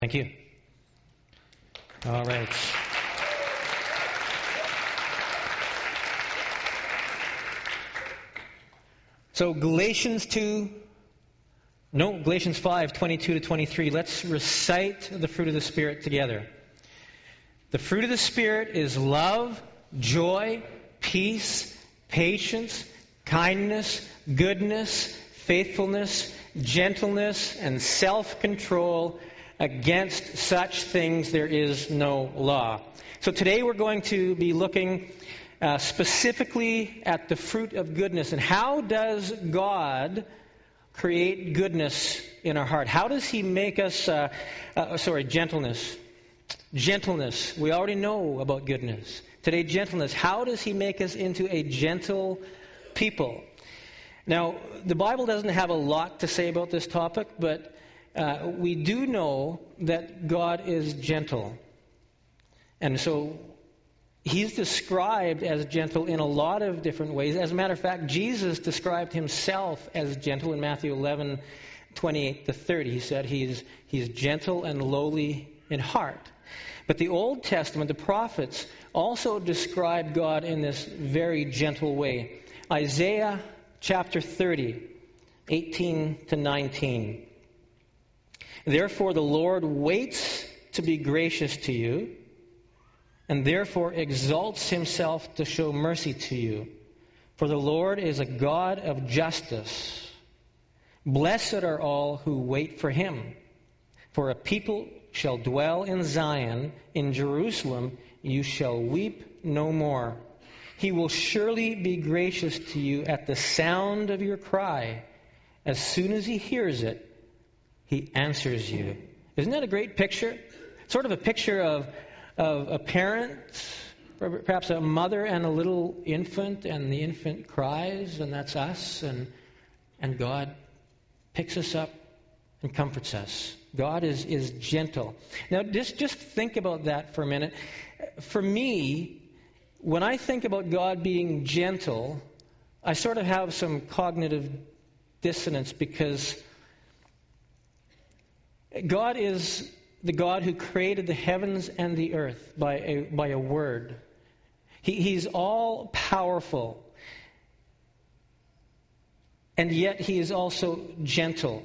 Thank you. All right. So Galatians 5, 22 to 23. Let's recite the fruit of the Spirit together. The fruit of the Spirit is love, joy, peace, patience, kindness, goodness, faithfulness, gentleness, and self-control. Against such things there is no law. So today we're going to be looking specifically at the fruit of goodness. And how does God create goodness in our heart? How does He make us, gentleness. Gentleness. We already know about goodness. Today, gentleness. How does He make us into a gentle people? Now, the Bible doesn't have a lot to say about this topic, but we do know that God is gentle. And so He's described as gentle in a lot of different ways. As a matter of fact, Jesus described Himself as gentle in Matthew 11, 28 to 30. He said He's gentle and lowly in heart. But the Old Testament, the prophets, also described God in this very gentle way. Isaiah chapter 30, 18 to 19. Therefore the Lord waits to be gracious to you, and therefore exalts Himself to show mercy to you. For the Lord is a God of justice. Blessed are all who wait for Him. For a people shall dwell in Zion, in Jerusalem you shall weep no more. He will surely be gracious to you at the sound of your cry. As soon as He hears it, He answers you. Isn't that a great picture? Sort of a picture of a parent, perhaps a mother and a little infant, and the infant cries, and that's us, and God picks us up and comforts us. God is gentle. Now, just think about that for a minute. For me, when I think about God being gentle, I sort of have some cognitive dissonance, because God is the God who created the heavens and the earth by a word. He's all powerful. And yet He is also gentle.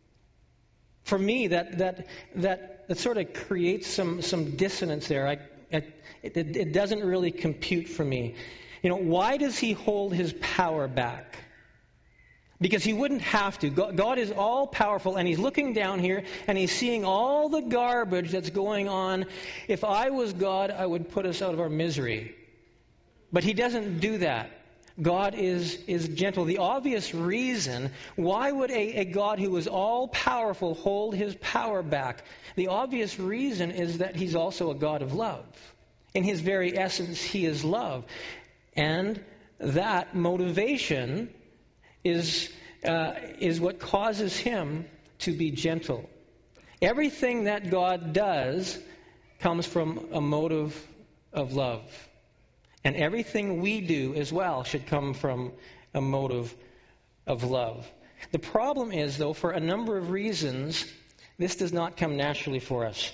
For me, that sort of creates some dissonance there. It doesn't really compute for me. Why does He hold His power back? Because He wouldn't have to. God is all powerful, and He's looking down here and He's seeing all the garbage that's going on. If I was God, I would put us out of our misery. But He doesn't do that. God is gentle. The obvious reason, why would a God who is all powerful hold His power back? The obvious reason is that He's also a God of love. In His very essence, He is love. And that motivation is what causes Him to be gentle. Everything that God does comes from a motive of love. And everything we do as well should come from a motive of love. The problem is, though, for a number of reasons, this does not come naturally for us.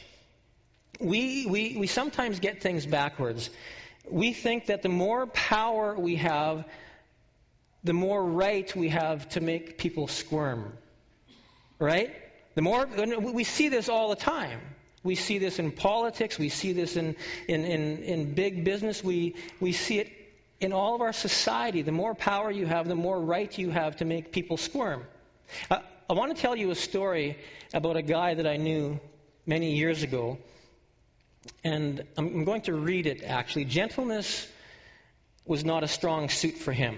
We sometimes get things backwards. We think that the more power we have, the more right we have to make people squirm. Right? We see this all the time. We see this in politics. We see this in big business. We see it in all of our society. The more power you have, the more right you have to make people squirm. I want to tell you a story about a guy that I knew many years ago. And I'm going to read it, actually. Gentleness was not a strong suit for him.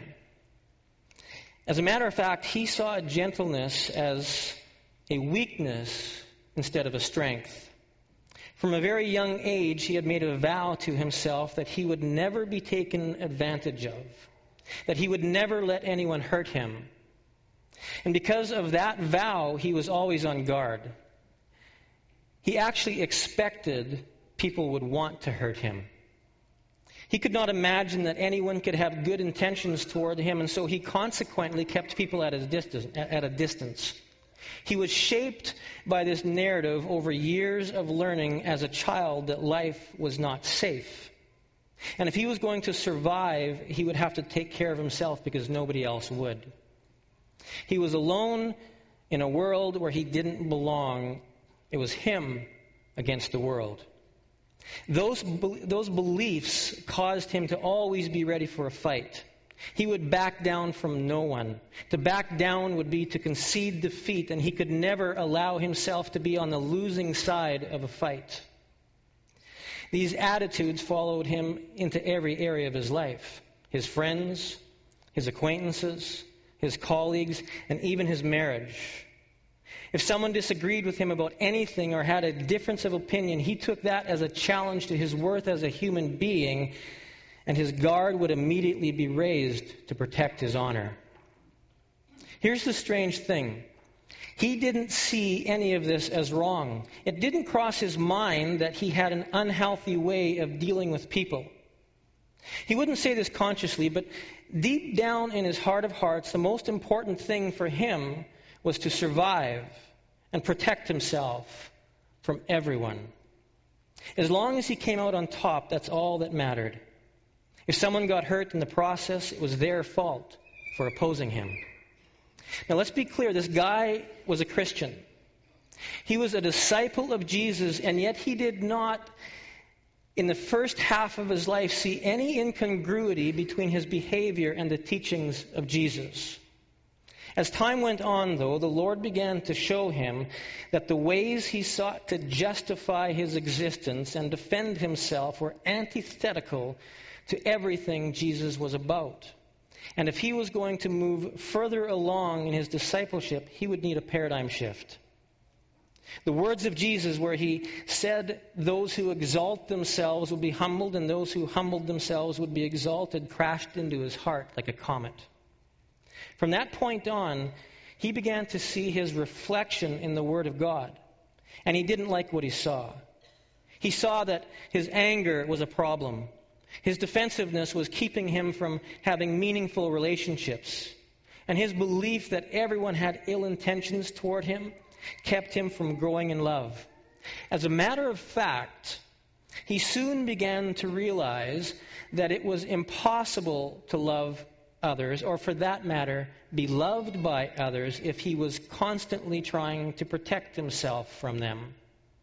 As a matter of fact, he saw gentleness as a weakness instead of a strength. From a very young age, he had made a vow to himself that he would never be taken advantage of, that he would never let anyone hurt him. And because of that vow, he was always on guard. He actually expected people would want to hurt him. He could not imagine that anyone could have good intentions toward him, and so he consequently kept people at a distance. He was shaped by this narrative over years of learning as a child that life was not safe. And if he was going to survive, he would have to take care of himself because nobody else would. He was alone in a world where he didn't belong. It was him against the world. Those beliefs caused him to always be ready for a fight. He would back down from no one. To back down would be to concede defeat, and he could never allow himself to be on the losing side of a fight. These attitudes followed him into every area of his life. His friends, his acquaintances, his colleagues, and even his marriage. If someone disagreed with him about anything or had a difference of opinion, he took that as a challenge to his worth as a human being, and his guard would immediately be raised to protect his honor. Here's the strange thing. He didn't see any of this as wrong. It didn't cross his mind that he had an unhealthy way of dealing with people. He wouldn't say this consciously, but deep down in his heart of hearts, the most important thing for him was to survive and protect himself from everyone. As long as he came out on top, that's all that mattered. If someone got hurt in the process, it was their fault for opposing him. Now let's be clear, this guy was a Christian. He was a disciple of Jesus, and yet he did not, in the first half of his life, see any incongruity between his behavior and the teachings of Jesus. As time went on, though, the Lord began to show him that the ways he sought to justify his existence and defend himself were antithetical to everything Jesus was about. And if he was going to move further along in his discipleship, he would need a paradigm shift. The words of Jesus where he said those who exalt themselves would be humbled and those who humbled themselves would be exalted crashed into his heart like a comet. From that point on, he began to see his reflection in the Word of God. And he didn't like what he saw. He saw that his anger was a problem. His defensiveness was keeping him from having meaningful relationships. And his belief that everyone had ill intentions toward him kept him from growing in love. As a matter of fact, he soon began to realize that it was impossible to love others, or for that matter, be loved by others, if he was constantly trying to protect himself from them.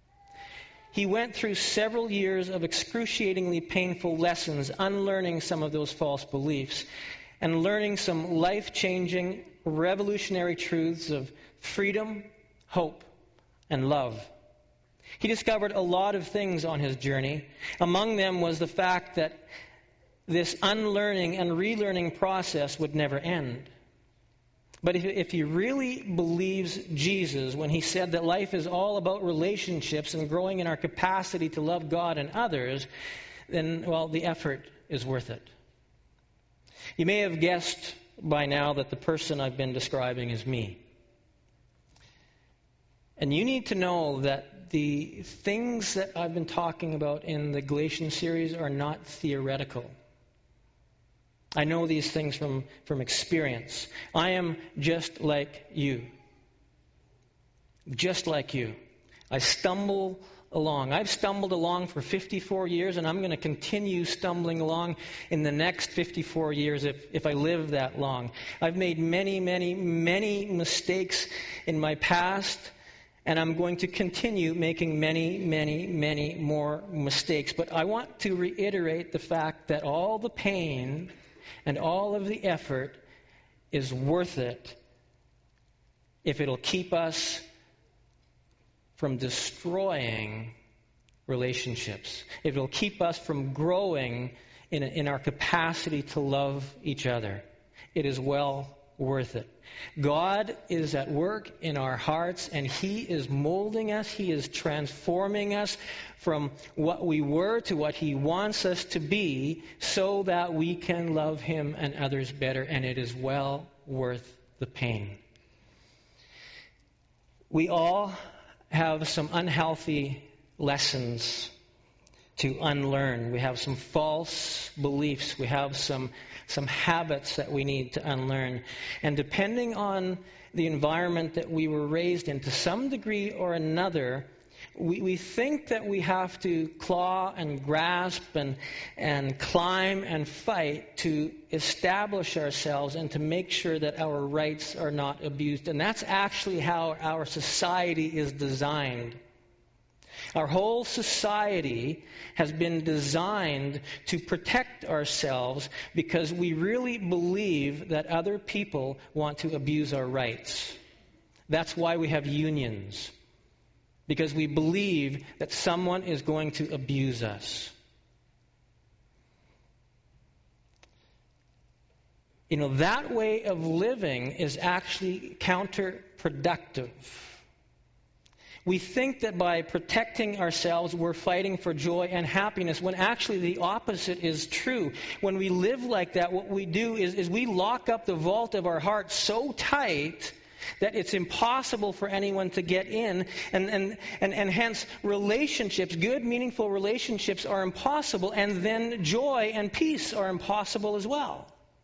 He went through several years of excruciatingly painful lessons, unlearning some of those false beliefs, and learning some life-changing, revolutionary truths of freedom, hope, and love. He discovered a lot of things on his journey. Among them was the fact that this unlearning and relearning process would never end. But if he really believes Jesus when he said that life is all about relationships and growing in our capacity to love God and others, then, well, the effort is worth it. You may have guessed by now that the person I've been describing is me. And you need to know that the things that I've been talking about in the Galatians series are not theoretical. I know these things from experience. I am just like you. Just like you. I stumble along. I've stumbled along for 54 years, and I'm going to continue stumbling along in the next 54 years if I live that long. I've made many, many, many mistakes in my past, and I'm going to continue making many, many, many more mistakes. But I want to reiterate the fact that all the pain and all of the effort is worth it if it'll keep us from destroying relationships. If it'll keep us from growing in our capacity to love each other. It is well worth it. God is at work in our hearts, and He is molding us. He is transforming us from what we were to what He wants us to be so that we can love Him and others better, and it is well worth the pain. We all have some unhealthy lessons to unlearn. We have some false beliefs. We have some habits that we need to unlearn. And depending on the environment that we were raised in, to some degree or another, we think that we have to claw and grasp and climb and fight to establish ourselves and to make sure that our rights are not abused. And that's actually how our society is designed. Our whole society has been designed to protect ourselves because we really believe that other people want to abuse our rights. That's why we have unions. Because we believe that someone is going to abuse us. That way of living is actually counterproductive. We think that by protecting ourselves, we're fighting for joy and happiness, when actually the opposite is true. When we live like that, what we do is we lock up the vault of our heart so tight that it's impossible for anyone to get in, and hence relationships, good, meaningful relationships, are impossible, and then joy and peace are impossible as well.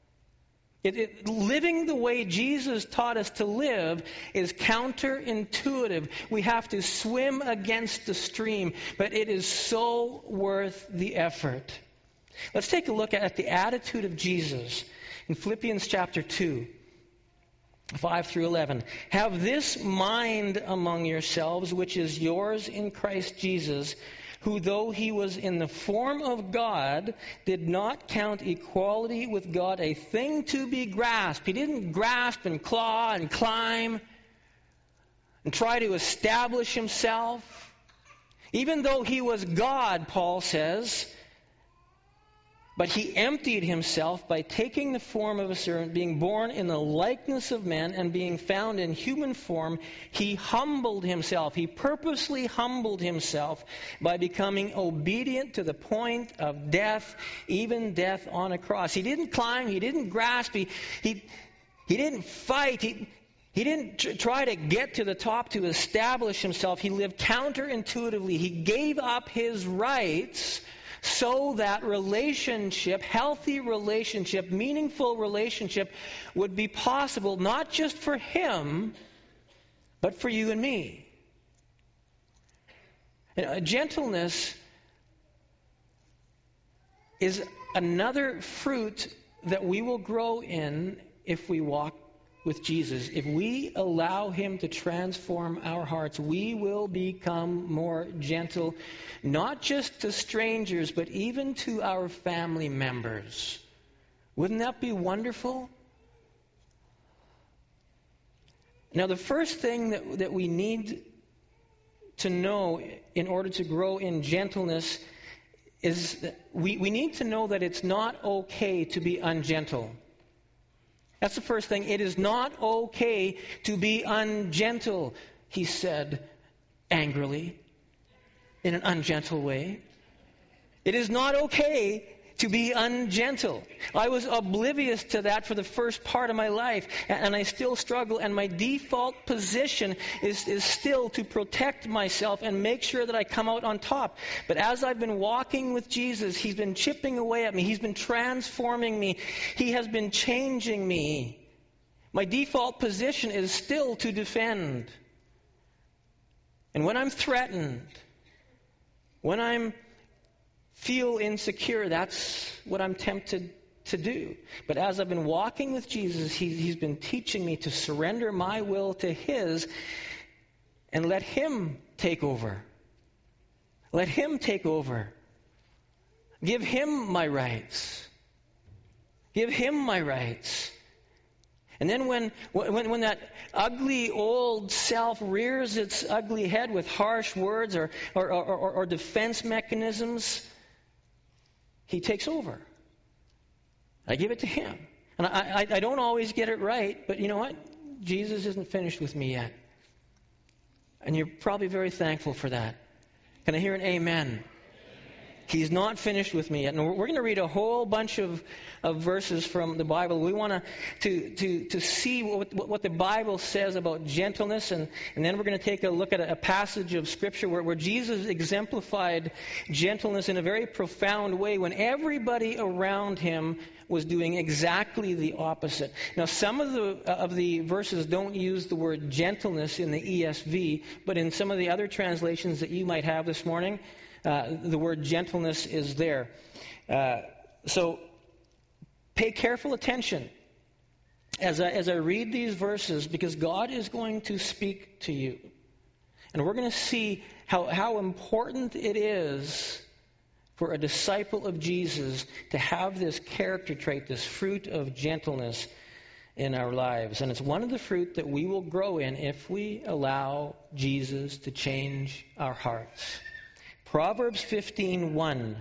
Living the way Jesus taught us to live is counterintuitive. We have to swim against the stream, but it is so worth the effort. Let's take a look at the attitude of Jesus in Philippians chapter 2. 5 through 11. Have this mind among yourselves, which is yours in Christ Jesus, who though he was in the form of God, did not count equality with God a thing to be grasped. He didn't grasp and claw and climb and try to establish himself. Even though he was God, Paul says, but he emptied himself by taking the form of a servant, being born in the likeness of men, and being found in human form, he humbled himself. He purposely humbled himself by becoming obedient to the point of death, even death on a cross. He didn't climb, he didn't grasp, he didn't fight, he didn't try to get to the top to establish himself. He lived counterintuitively. He gave up his rights so that relationship, healthy relationship, meaningful relationship would be possible, not just for him, but for you and me. Gentleness is another fruit that we will grow in if we walk with Jesus. If we allow him to transform our hearts, we will become more gentle, not just to strangers, but even to our family members. Wouldn't that be wonderful? Now, the first thing that we need to know in order to grow in gentleness is that we need to know that it's not okay to be ungentle. That's the first thing. It is not okay to be ungentle, he said angrily, in an ungentle way. It is not okay to be ungentle. I was oblivious to that for the first part of my life, and I still struggle, and my default position is still to protect myself and make sure that I come out on top. But as I've been walking with Jesus, he's been chipping away at me. He's been transforming me. He has been changing me. My default position is still to defend. And when I'm threatened, when I'm feel insecure, that's what I'm tempted to do. But as I've been walking with Jesus, he's been teaching me to surrender my will to his and let him take over. Let him take over. Give him my rights. Give him my rights. And then when that ugly old self rears its ugly head with harsh words or defense mechanisms, he takes over. I give it to him. And I don't always get it right, but you know what? Jesus isn't finished with me yet. And you're probably very thankful for that. Can I hear an amen? He's not finished with me yet. And we're going to read a whole bunch of verses from the Bible. We want to see what the Bible says about gentleness. And then we're going to take a look at a passage of Scripture where Jesus exemplified gentleness in a very profound way when everybody around him was doing exactly the opposite. Now, some of the verses don't use the word gentleness in the ESV, but in some of the other translations that you might have this morning, the word gentleness is there. So pay careful attention as I read these verses, because God is going to speak to you. And we're going to see how important it is for a disciple of Jesus to have this character trait, this fruit of gentleness in our lives. And it's one of the fruit that we will grow in if we allow Jesus to change our hearts. Proverbs 15:1.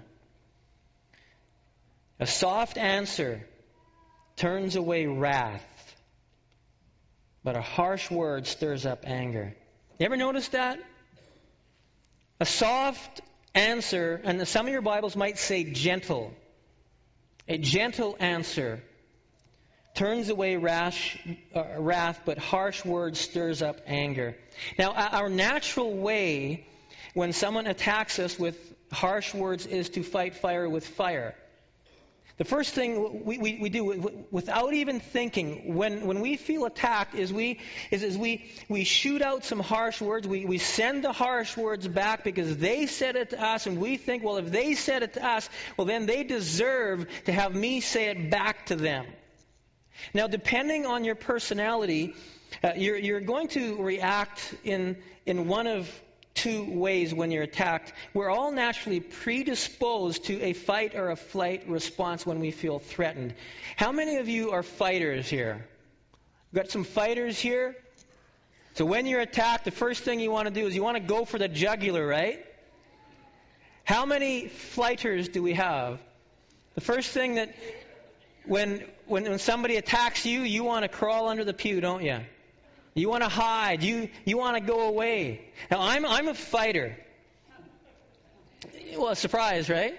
A soft answer turns away wrath, but a harsh word stirs up anger. You ever notice that? A soft answer, and some of your Bibles might say gentle. A gentle answer turns away wrath, but harsh words stirs up anger. Now, our natural way when someone attacks us with harsh words is to fight fire with fire. The first thing we do without even thinking when we feel attacked is we shoot out some harsh words. We send the harsh words back because they said it to us, and we think, well, if they said it to us, well, then they deserve to have me say it back to them. Now, depending on your personality, you're going to react in one of two ways when you're attacked. We're all naturally predisposed to a fight or a flight response when we feel threatened. How many of you are fighters here? Got some fighters here? So when you're attacked, the first thing you want to do is you want to go for the jugular, right? How many fighters do we have? The first thing that when somebody attacks you, you want to crawl under the pew, don't you? You want to hide. You want to go away. Now, I'm a fighter. Well, a surprise, right?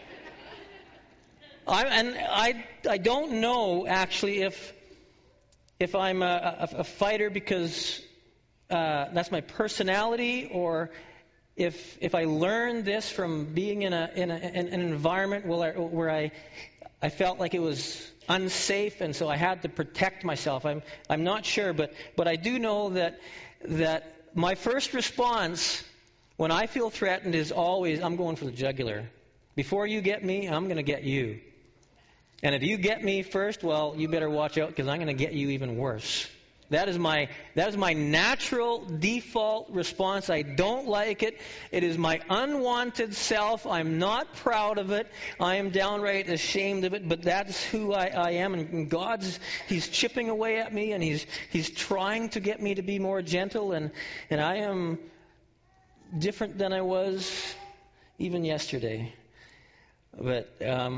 I don't know, actually, if I'm a fighter because that's my personality, or if I learned this from being in an environment where I felt like it was unsafe, and so I had to protect myself. I'm not sure, but I do know that my first response when I feel threatened is always, I'm going for the jugular. Before you get me, I'm going to get you. And if you get me first, well, you better watch out, because I'm going to get you even worse. That is my natural default response. I don't like it. It is my unwanted self. I'm not proud of it. I am downright ashamed of it. But that's who I am. And He's chipping away at me, and He's trying to get me to be more gentle. And I am different than I was even yesterday. But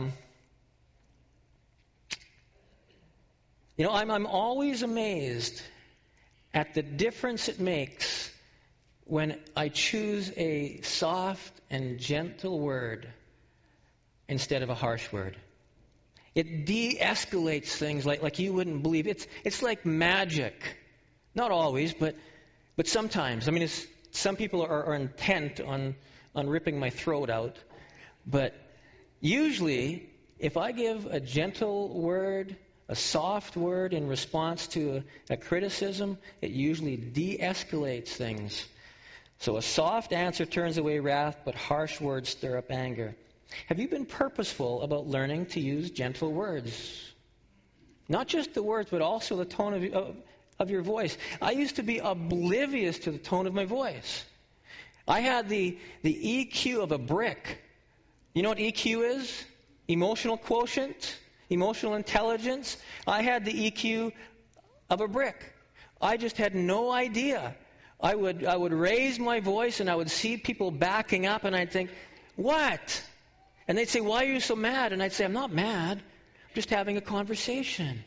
I'm always amazed at the difference it makes when I choose a soft and gentle word instead of a harsh word. It de-escalates things like you wouldn't believe. It's like magic. Not always, but sometimes. I mean, some people are intent on ripping my throat out. But usually, if I give a gentle word, a soft word in response to a criticism, it usually de-escalates things. So a soft answer turns away wrath, but harsh words stir up anger. Have you been purposeful about learning to use gentle words? Not just the words, but also the tone of your voice. I used to be oblivious to the tone of my voice. I had the EQ of a brick. You know what EQ is? Emotional quotient. Emotional intelligence. I had the EQ of a brick. I just had no idea. I would raise my voice, and I would see people backing up, and I'd think, what? And they'd say, why are you so mad? And I'd say, I'm not mad. I'm just having a conversation.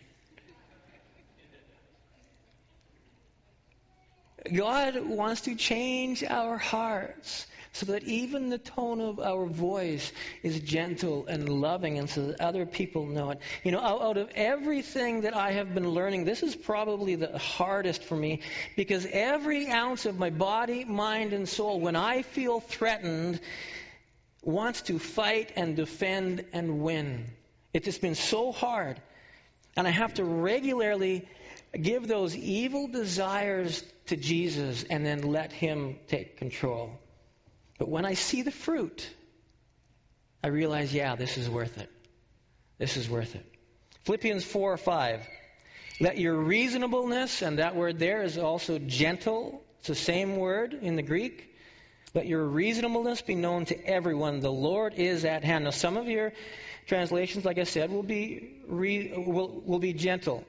God wants to change our hearts so that even the tone of our voice is gentle and loving, and so that other people know it. You know, out of everything that I have been learning, this is probably the hardest for me, because every ounce of my body, mind, and soul, when I feel threatened, wants to fight and defend and win. It's just been so hard. And I have to regularly give those evil desires to Jesus and then let Him take control. But when I see the fruit, I realize, yeah, this is worth it. This is worth it. Philippians 4:5. Let your reasonableness, and that word there is also gentle. It's the same word in the Greek. Let your reasonableness be known to everyone. The Lord is at hand. Now, some of your translations, like I said, will be gentle.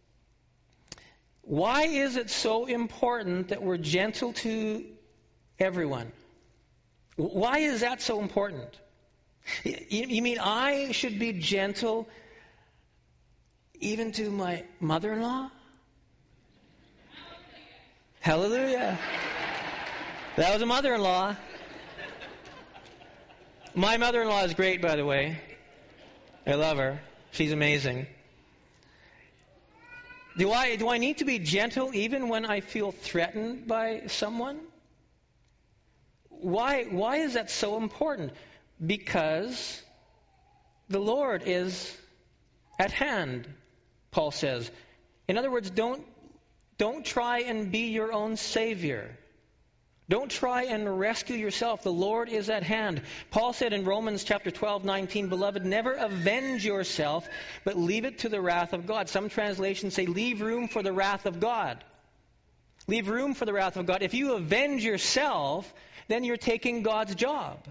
Why is it so important that we're gentle to everyone? Why is that so important? You mean I should be gentle even to my mother-in-law? Hallelujah. That was a mother-in-law. My mother-in-law is great, by the way. I love her. She's amazing. Do I need to be gentle even when I feel threatened by someone? Why is that so important? Because the Lord is at hand, Paul says. In other words, don't try and be your own savior. Don't try and rescue yourself. The Lord is at hand. Paul said in Romans chapter 12:19, Beloved, never avenge yourself, but leave it to the wrath of God. Some translations say, leave room for the wrath of God. Leave room for the wrath of God. If you avenge yourself, then you're taking God's job.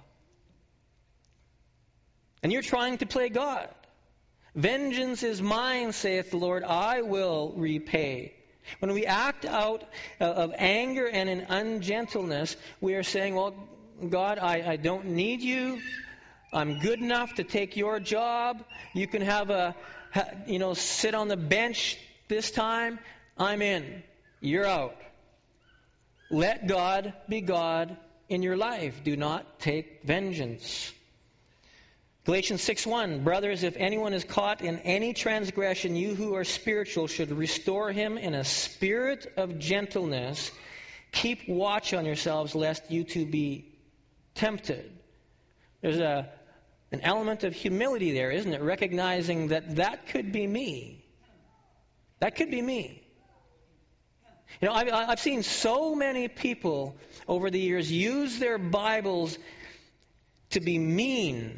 And you're trying to play God. Vengeance is mine, saith the Lord, I will repay. When we act out of anger and in ungentleness, we are saying, well, God, I don't need you. I'm good enough to take your job. You can sit on the bench this time. I'm in. You're out. Let God be God in your life. Do not take vengeance. Galatians 6:1, Brothers, if anyone is caught in any transgression, you who are spiritual should restore him in a spirit of gentleness. Keep watch on yourselves, lest you too be tempted. There's an element of humility there, isn't it? Recognizing that could be me. That could be me. You know, I've seen so many people over the years use their Bibles to be mean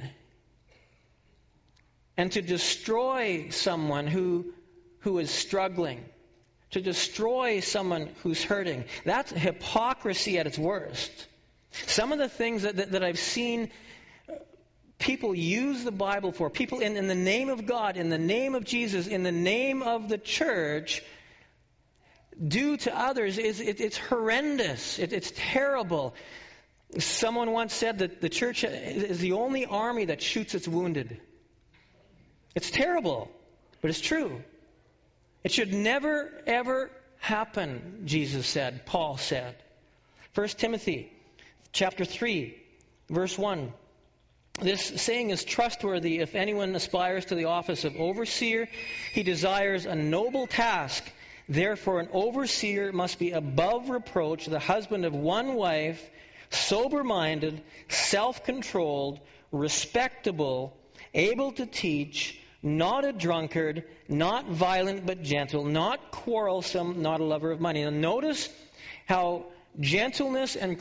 and to destroy someone who is struggling, to destroy someone who's hurting. That's hypocrisy at its worst. Some of the things that I've seen people use the Bible for, people in the name of God, in the name of Jesus, in the name of the church, do to others, it's horrendous. It's terrible. Someone once said that the church is the only army that shoots its wounded. It's terrible, but it's true. It should never, ever happen, Jesus said, Paul said. 1 Timothy chapter 3, verse 1. This saying is trustworthy if anyone aspires to the office of overseer. He desires a noble task. Therefore, an overseer must be above reproach, the husband of one wife, sober-minded, self-controlled, respectable, able to teach, not a drunkard, not violent but gentle, not quarrelsome, not a lover of money. Now notice how gentleness and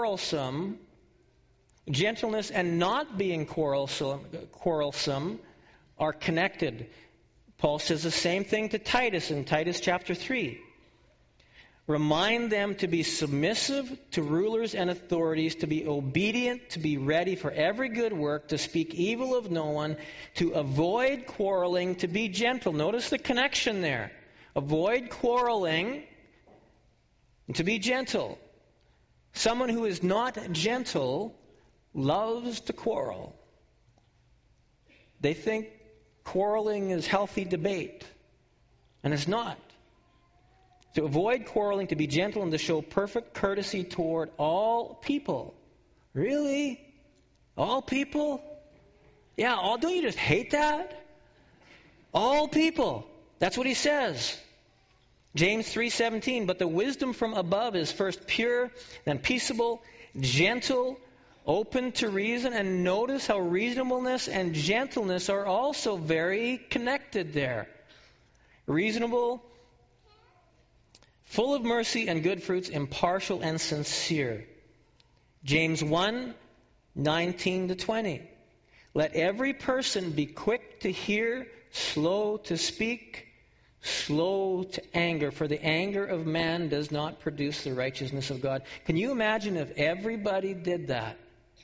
not being quarrelsome are connected. Paul says the same thing to Titus in Titus chapter 3. Remind them to be submissive to rulers and authorities, to be obedient, to be ready for every good work, to speak evil of no one, to avoid quarreling, to be gentle. Notice the connection there. Avoid quarreling and to be gentle. Someone who is not gentle loves to quarrel. They think quarreling is healthy debate, and it's not. To avoid quarreling, to be gentle, and to show perfect courtesy toward all people. Really? All people? Yeah, don't you just hate that? All people. That's what he says. James 3:17, but the wisdom from above is first pure, then peaceable, gentle, open to reason. And notice how reasonableness and gentleness are also very connected there. Reasonable, full of mercy and good fruits, impartial and sincere. James 1:19-20. Let every person be quick to hear, slow to speak, slow to anger, for the anger of man does not produce the righteousness of God. Can you imagine if everybody did that?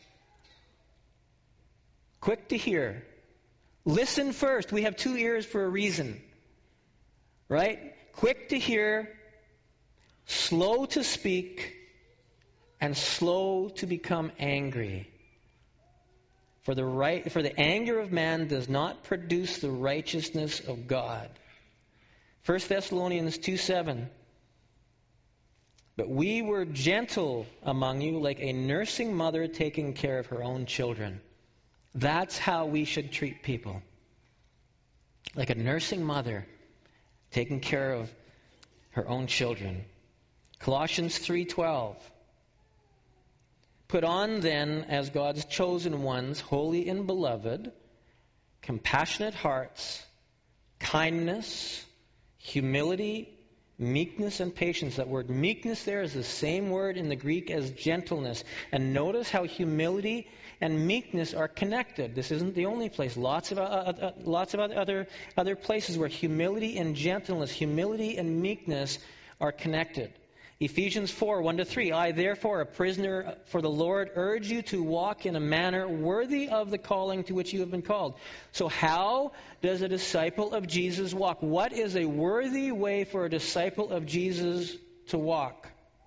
Quick to hear. Listen first. We have 2 ears for a reason. Right? Quick to hear, slow to speak, and slow to become angry. For the anger of man does not produce the righteousness of God. 1 Thessalonians 2:7. But we were gentle among you, like a nursing mother taking care of her own children. That's how we should treat people. Like a nursing mother taking care of her own children. Colossians 3:12. Put on then, as God's chosen ones, holy and beloved, compassionate hearts, kindness, humility, meekness, and patience. That word meekness there is the same word in the Greek as gentleness. And notice how humility and meekness are connected. This isn't the only place. Lots of other places where humility and gentleness, humility and meekness are connected. Ephesians 4:1-3. I, therefore, a prisoner for the Lord, urge you to walk in a manner worthy of the calling to which you have been called. So how does a disciple of Jesus walk? What is a worthy way for a disciple of Jesus to walk?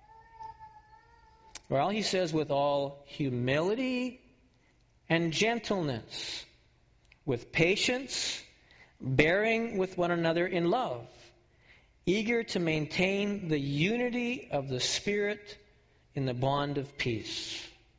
Well, he says, with all humility and gentleness, with patience, bearing with one another in love, eager to maintain the unity of the Spirit in the bond of peace.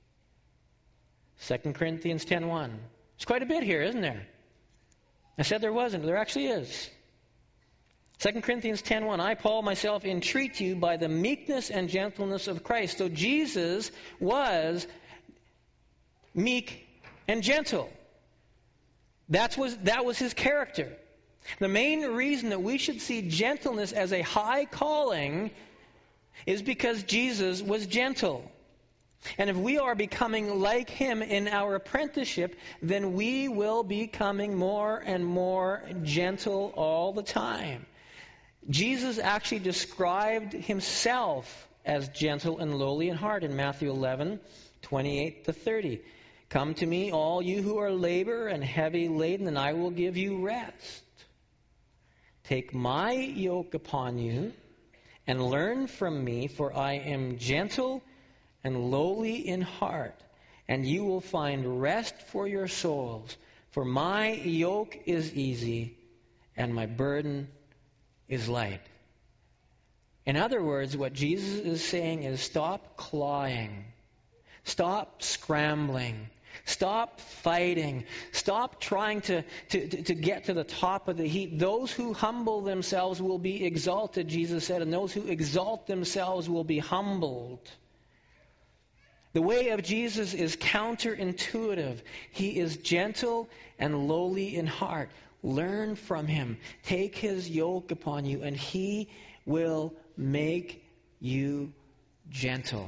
2 Corinthians 10:1. There's quite a bit here, isn't there? I said there wasn't. There actually is. 2 Corinthians 10:1. I, Paul, myself, entreat you by the meekness and gentleness of Christ. So Jesus was meek and gentle. That was his character. The main reason that we should see gentleness as a high calling is because Jesus was gentle. And if we are becoming like him in our apprenticeship, then we will be becoming more and more gentle all the time. Jesus actually described himself as gentle and lowly in heart in Matthew 11:28-30. Come to me, all you who are labor and heavy laden, and I will give you rest. Take my yoke upon you and learn from me, for I am gentle and lowly in heart, and you will find rest for your souls. For my yoke is easy and my burden is light. In other words, what Jesus is saying is stop clawing, stop scrambling, stop fighting. Stop trying to get to the top of the heap. Those who humble themselves will be exalted, Jesus said, and those who exalt themselves will be humbled. The way of Jesus is counterintuitive. He is gentle and lowly in heart. Learn from him. Take his yoke upon you, and he will make you gentle.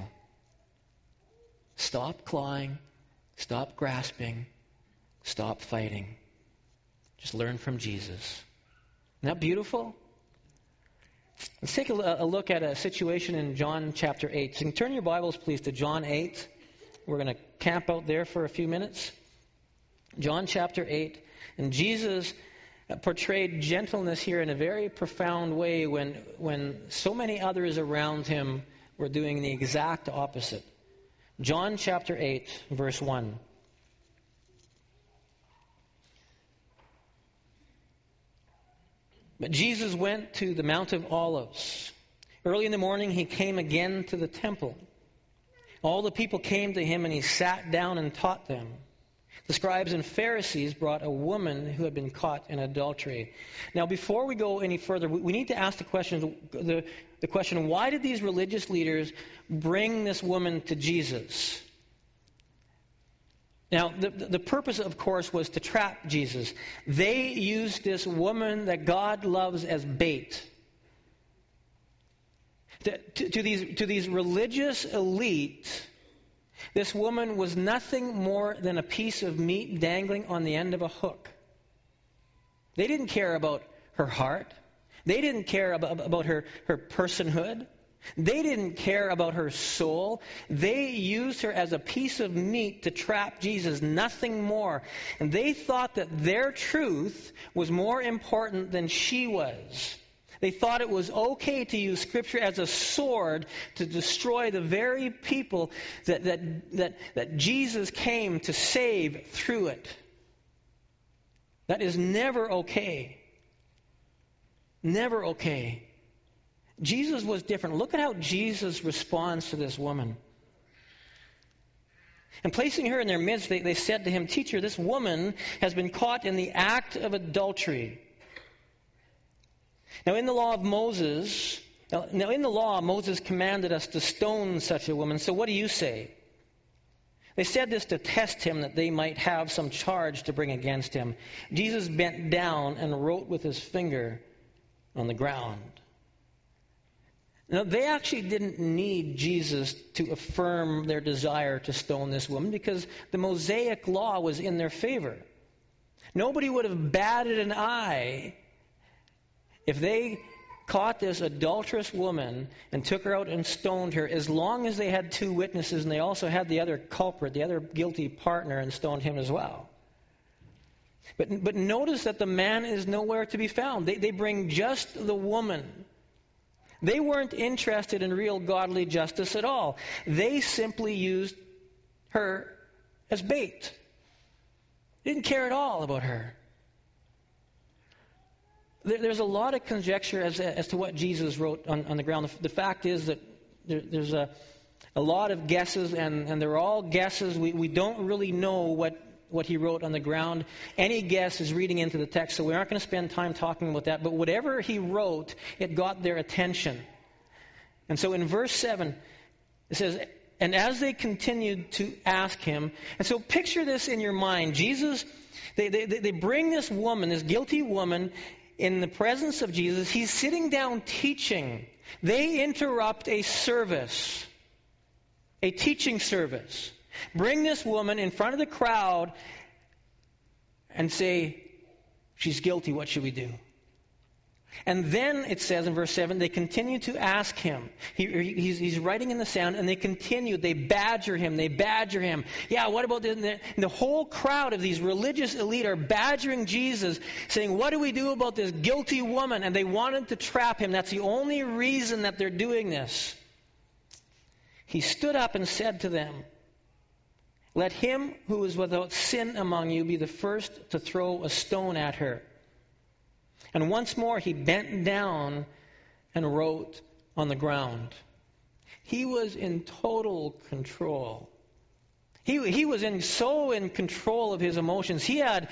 Stop clawing. Stop grasping. Stop fighting. Just learn from Jesus. Isn't that beautiful? Let's take a look at a situation in John chapter 8. So you can turn your Bibles, please, to John 8. We're going to camp out there for a few minutes. John chapter 8. And Jesus portrayed gentleness here in a very profound way when so many others around him were doing the exact opposite. John chapter 8, verse 1. But Jesus went to the Mount of Olives. Early in the morning, he came again to the temple. All the people came to him, and he sat down and taught them. The scribes and Pharisees brought a woman who had been caught in adultery. Now, before we go any further, we need to ask the question, why did these religious leaders bring this woman to Jesus? Now, the purpose, of course, was to trap Jesus. They used this woman that God loves as bait. To these religious elite, this woman was nothing more than a piece of meat dangling on the end of a hook. They didn't care about her heart. They didn't care about her personhood. They didn't care about her soul. They used her as a piece of meat to trap Jesus, nothing more. And they thought that their truth was more important than she was. They thought it was okay to use Scripture as a sword to destroy the very people that Jesus came to save through it. That is never okay. Never okay. Jesus was different. Look at how Jesus responds to this woman. And placing her in their midst, they said to him, "Teacher, this woman has been caught in the act of adultery." Now, in the law, Moses commanded us to stone such a woman. So what do you say? They said this to test him, that they might have some charge to bring against him. Jesus bent down and wrote with his finger on the ground. Now, they actually didn't need Jesus to affirm their desire to stone this woman, because the Mosaic law was in their favor. Nobody would have batted an eye if they caught this adulterous woman and took her out and stoned her, as long as they had two witnesses and they also had the other culprit, the other guilty partner, and stoned him as well. But notice that the man is nowhere to be found. They bring just the woman. They weren't interested in real godly justice at all. They simply used her as bait. They didn't care at all about her. There's a lot of conjecture as to what Jesus wrote on the ground. The fact is that there's a lot of guesses, and they're all guesses. We don't really know what he wrote on the ground. Any guess is reading into the text, so we aren't going to spend time talking about that. But whatever he wrote, it got their attention. And so in verse 7, it says, "And as they continued to ask him," and so picture this in your mind. Jesus, they bring this woman, this guilty woman, in the presence of Jesus. He's sitting down teaching. They interrupt a service, a teaching service. Bring this woman in front of the crowd and say, "She's guilty, what should we do?" And then it says in verse 7, they continue to ask him. He's writing in the sand, and they continue. They badger him. Yeah, what about this? And the whole crowd of these religious elite are badgering Jesus, saying, "What do we do about this guilty woman?" And they wanted to trap him. That's the only reason that they're doing this. He stood up and said to them, "Let him who is without sin among you be the first to throw a stone at her." And once more he bent down and wrote on the ground. He was in total control. He was so in control of his emotions. He had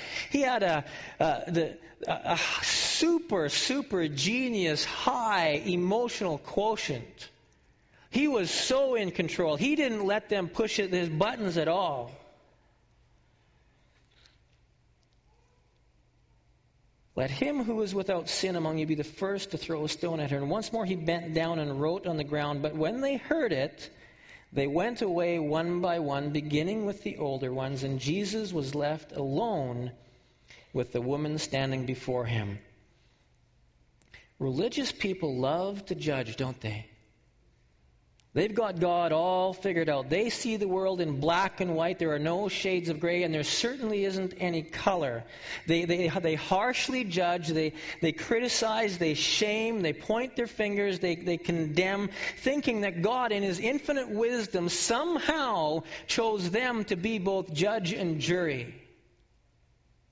a super genius high emotional quotient. He was so in control. He didn't let them push his buttons at all. "Let him who is without sin among you be the first to throw a stone at her." And once more he bent down and wrote on the ground. But when they heard it, they went away one by one, beginning with the older ones. And Jesus was left alone with the woman standing before him. Religious people love to judge, don't they? They've got God all figured out. They see the world in black and white. There are no shades of gray, and there certainly isn't any color. They harshly judge. They criticize. They shame. They point their fingers. They condemn, thinking that God, in his infinite wisdom, somehow chose them to be both judge and jury.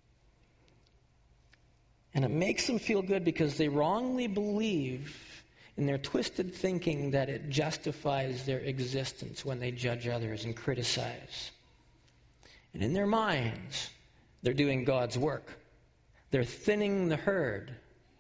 And it makes them feel good because they wrongly believe in their twisted thinking that it justifies their existence when they judge others and criticize. And in their minds, they're doing God's work. They're thinning the herd.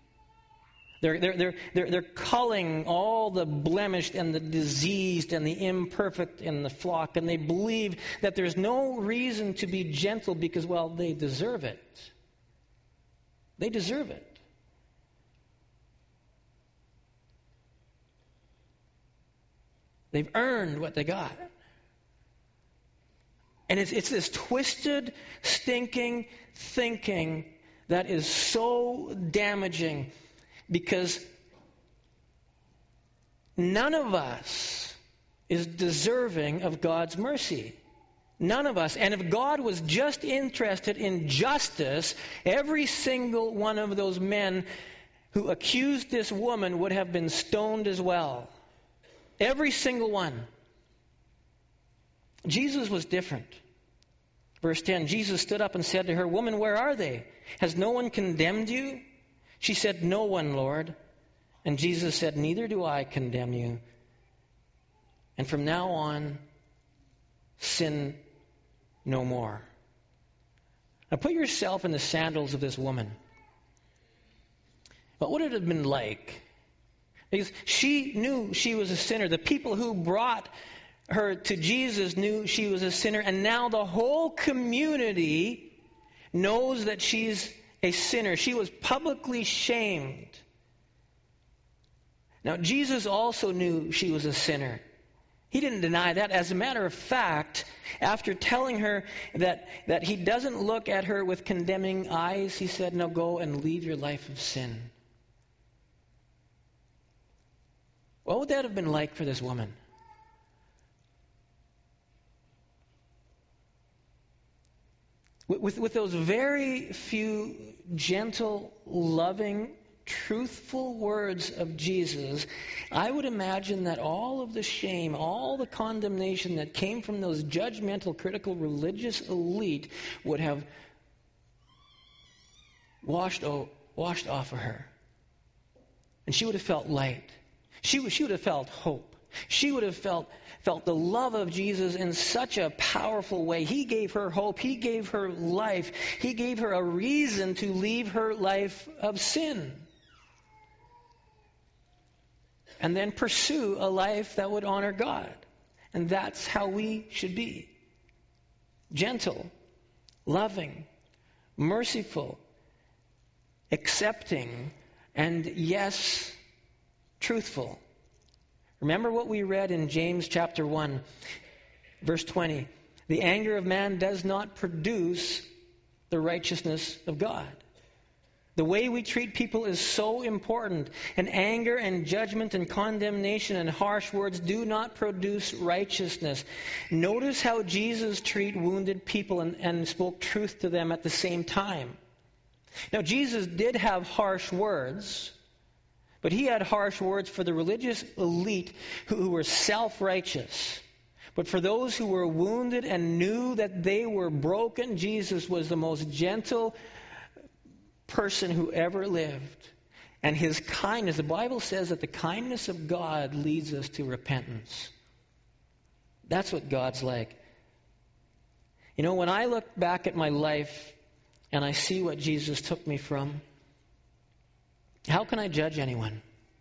They're culling all the blemished and the diseased and the imperfect in the flock, and they believe that there's no reason to be gentle because, well, they deserve it. They deserve it. They've earned what they got. And it's this twisted, stinking thinking that is so damaging, because none of us is deserving of God's mercy. None of us. And if God was just interested in justice, every single one of those men who accused this woman would have been stoned as well. Every single one. Jesus was different. Verse 10, Jesus stood up and said to her, "Woman, where are they? Has no one condemned you?" She said, "No one, Lord." And Jesus said, "Neither do I condemn you. And from now on, sin no more." Now put yourself in the sandals of this woman. What would it have been like? Because she knew she was a sinner. The people who brought her to Jesus knew she was a sinner. And now the whole community knows that she's a sinner. She was publicly shamed. Now, Jesus also knew she was a sinner. He didn't deny that. As a matter of fact, after telling her that he doesn't look at her with condemning eyes, he said, "Now go and leave your life of sin." What would that have been like for this woman? With those very few gentle, loving, truthful words of Jesus, I would imagine that all of the shame, all the condemnation that came from those judgmental, critical, religious elite would have washed off of her. And she would have felt light. She would have felt hope. She would have felt the love of Jesus in such a powerful way. He gave her hope. He gave her life. He gave her a reason to leave her life of sin and then pursue a life that would honor God. And that's how we should be. Gentle, loving, merciful, accepting, and yes, truthful. Remember what we read in James chapter 1, verse 20. The anger of man does not produce the righteousness of God. The way we treat people is so important. And anger and judgment and condemnation and harsh words do not produce righteousness. Notice how Jesus treated wounded people and spoke truth to them at the same time. Now, Jesus did have harsh words, but he had harsh words for the religious elite who were self-righteous. But for those who were wounded and knew that they were broken, Jesus was the most gentle person who ever lived. And his kindness, the Bible says that the kindness of God leads us to repentance. That's what God's like. You know, when I look back at my life and I see what Jesus took me from, how can I judge anyone?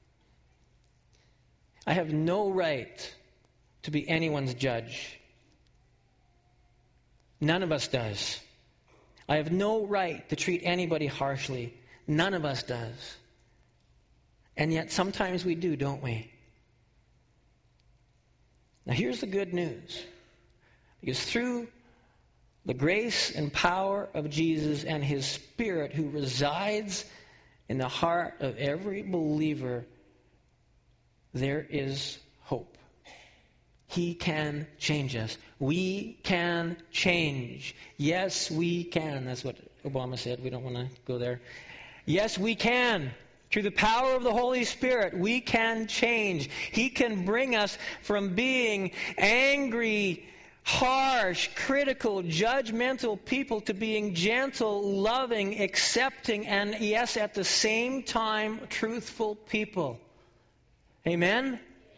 I have no right to be anyone's judge. None of us does. I have no right to treat anybody harshly. None of us does. And yet sometimes we do, don't we? Now here's the good news. Because through the grace and power of Jesus and his Spirit who resides in the heart of every believer, there is hope. He can change us. We can change. Yes, we can. That's what Obama said. We don't want to go there. Yes, we can. Through the power of the Holy Spirit, we can change. He can bring us from being angry, harsh, critical, judgmental people to being gentle, loving, accepting, and yes, at the same time, truthful people. Amen?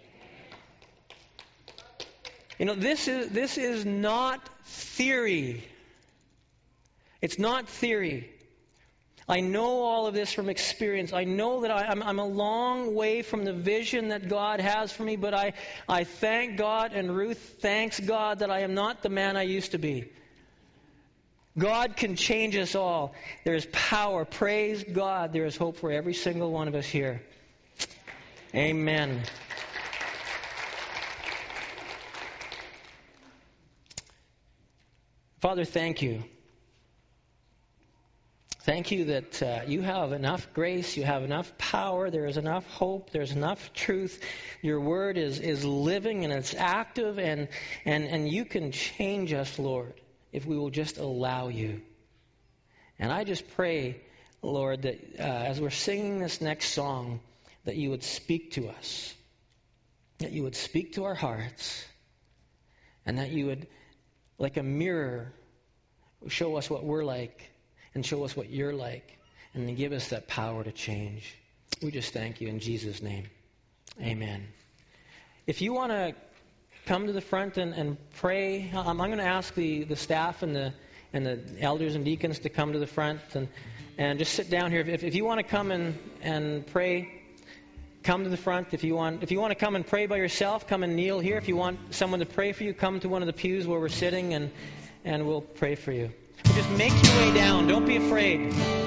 You know, this is not theory. It's not theory. I know all of this from experience. I know that I'm a long way from the vision that God has for me, but I thank God, and Ruth thanks God that I am not the man I used to be. God can change us all. There is power. Praise God. There is hope for every single one of us here. Amen. Father, thank you. Thank you that you have enough grace, you have enough power, there is enough hope, there's enough truth. Your word is living and it's active, and you can change us, Lord, if we will just allow you. And I just pray, Lord, that as we're singing this next song, that you would speak to us, that you would speak to our hearts, and that you would, like a mirror, show us what we're like and show us what you're like, and then give us that power to change. We just thank you in Jesus' name. Amen. If you want to come to the front and pray, I'm going to ask the staff and the elders and deacons to come to the front and just sit down here. If you want to come and pray, come to the front. If you want to come and pray by yourself, come and kneel here. If you want someone to pray for you, come to one of the pews where we're sitting, and we'll pray for you. Just make your way down. Don't be afraid.